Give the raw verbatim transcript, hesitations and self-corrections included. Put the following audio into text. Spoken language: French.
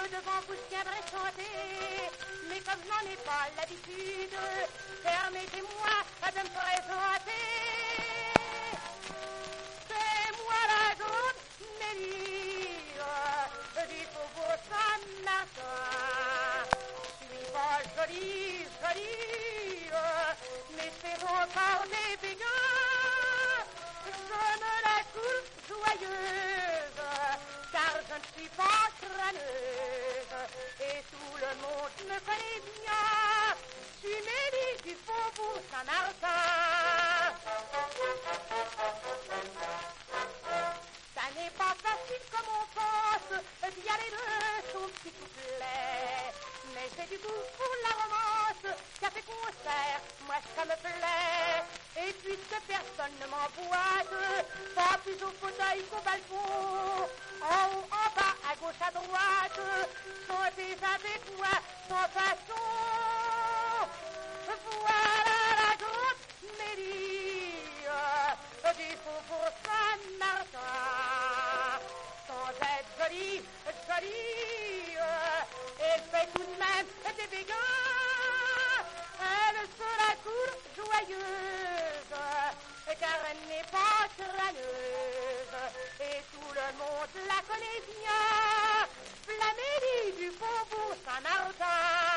devant vous tiendrai chanter, mais comme je n'en ai pas l'habitude, permettez-moi de me présenter. C'est moi la grande Mélire du faubourg Saint-Martin. Je suis pas jolie, jolie, mais c'est encore des béguins. Je me la coule joyeuse, car je ne suis pas crâneuse, et tout le monde me connaît bien. Je suis Mélie du faubourg Saint-Martin. Ça n'est pas facile comme on pense d'y aller de son petit couplet, mais j'ai du goût pour la romance, café concert, moi ça me plaît. Et puisque personne ne m'emboîte, pas plus au fauteuil qu'au balcon, en haut, en bas, à gauche, à droite, chantez avec moi sans façon. Voilà la grande Mélie du faubourg Saint-Martin. Sans être jolie, jolie, elle fait tout de même des béguins. Elle se la coule joyeuse, car elle n'est pas crâneuse, et tout le monde la connaît bien. La Mélie du faubourg Saint-Martin.